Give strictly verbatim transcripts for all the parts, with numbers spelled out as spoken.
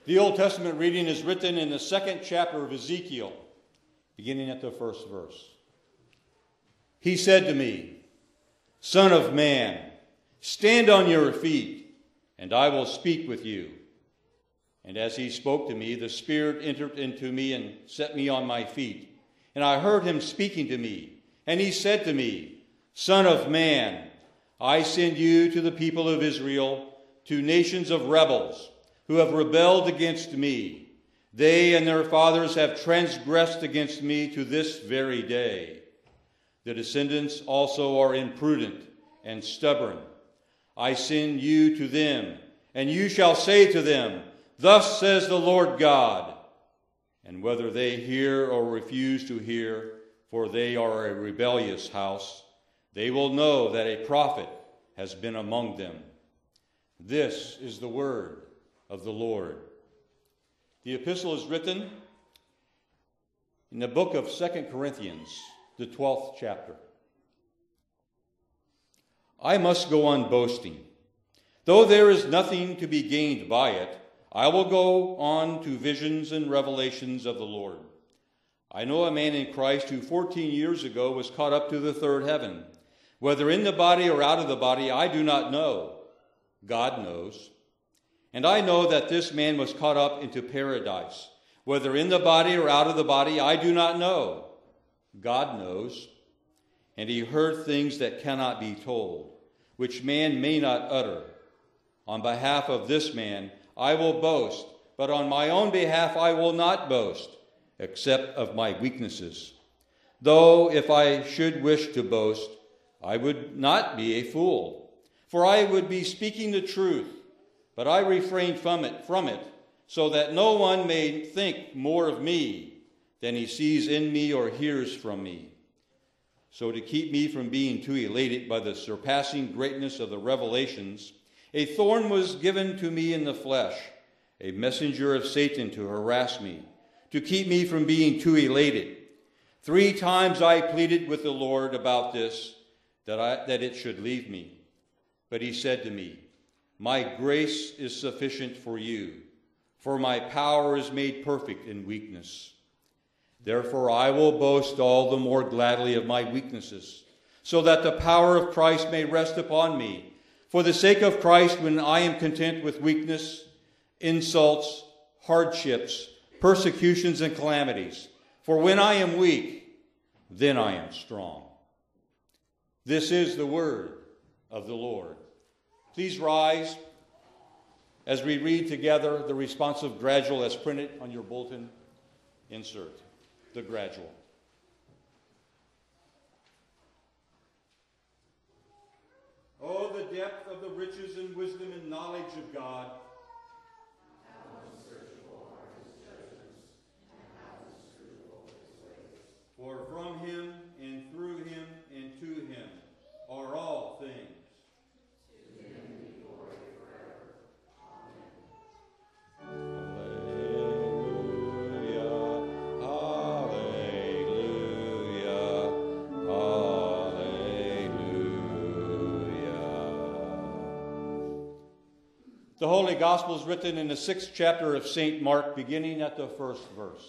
The Old Testament reading is written in the second chapter of Ezekiel, beginning at the first verse. He said to me, "Son of man, stand on your feet, and I will speak with you." And as he spoke to me, the Spirit entered into me and set me on my feet. And I heard him speaking to me. And he said to me, "Son of man, I send you to the people of Israel, to nations of rebels, who have rebelled against me. They and their fathers have transgressed against me to this very day. The descendants also are imprudent and stubborn. I send you to them, and you shall say to them, 'Thus says the Lord God.' And whether they hear or refuse to hear, for they are a rebellious house, they will know that a prophet has been among them." This is the word of the Lord. The epistle is written in the book of Second Corinthians, the twelfth chapter. I must go on boasting. Though there is nothing to be gained by it, I will go on to visions and revelations of the Lord. I know a man in Christ who fourteen years ago was caught up to the third heaven. Whether in the body or out of the body, I do not know. God knows. And I know that this man was caught up into paradise. Whether in the body or out of the body, I do not know. God knows. And he heard things that cannot be told, which man may not utter. On behalf of this man, I will boast, but on my own behalf I will not boast, except of my weaknesses. Though if I should wish to boast, I would not be a fool, for I would be speaking the truth. But I refrain from it, from it, so that no one may think more of me than he sees in me or hears from me. So to keep me from being too elated by the surpassing greatness of the revelations, a thorn was given to me in the flesh, a messenger of Satan to harass me, to keep me from being too elated. Three times I pleaded with the Lord about this, that, I, that it should leave me. But he said to me, "My grace is sufficient for you, for my power is made perfect in weakness. Therefore I will boast all the more gladly of my weaknesses, so that the power of Christ may rest upon me. For the sake of Christ, when I am content with weakness, insults, hardships, persecutions, and calamities. For when I am weak, then I am strong." This is the word of the Lord. Please rise as we read together the responsive gradual as printed on your bulletin insert. The gradual. Oh, the depth of the riches and wisdom and knowledge of God. How unsearchable are his judgments, and how inscrutable his ways. For from him and through him and to him are all things. To him be glory forever. The Holy Gospel is written in the sixth chapter of Saint Mark, beginning at the first verse.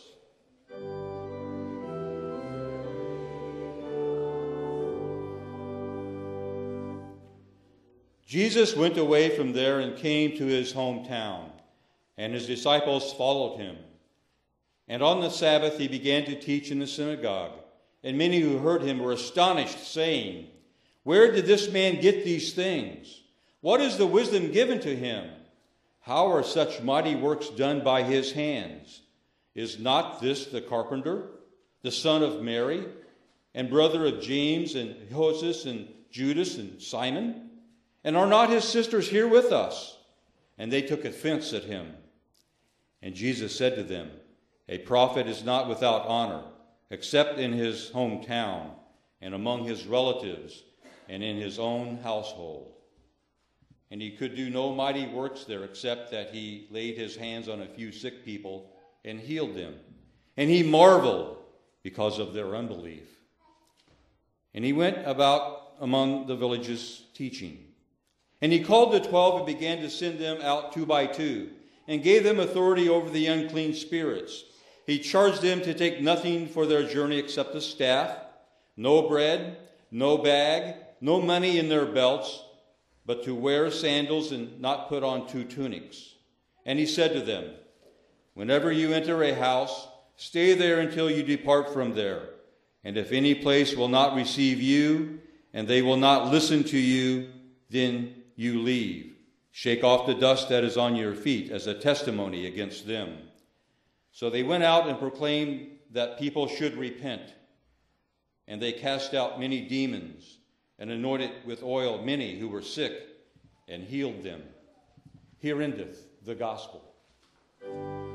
Jesus went away from there and came to his hometown, and his disciples followed him. And on the Sabbath he began to teach in the synagogue, and many who heard him were astonished, saying, "Where did this man get these things? What is the wisdom given to him? How are such mighty works done by his hands? Is not this the carpenter, the son of Mary, and brother of James and Joseph and Judas and Simon? And are not his sisters here with us?" And they took offense at him. And Jesus said to them, "A prophet is not without honor, except in his hometown and among his relatives and in his own household." And he could do no mighty works there, except that he laid his hands on a few sick people and healed them. And he marveled because of their unbelief. And he went about among the villages teaching. And he called the twelve and began to send them out two by two, and gave them authority over the unclean spirits. He charged them to take nothing for their journey except a staff, no bread, no bag, no money in their belts, but to wear sandals and not put on two tunics. And he said to them, whenever you enter a house, stay there until you depart from there. And if any place will not receive you, and they will not listen to you, then you leave. Shake off the dust that is on your feet as a testimony against them. So they went out and proclaimed that people should repent. And they cast out many demons and anointed with oil many who were sick and healed them. Here endeth the gospel.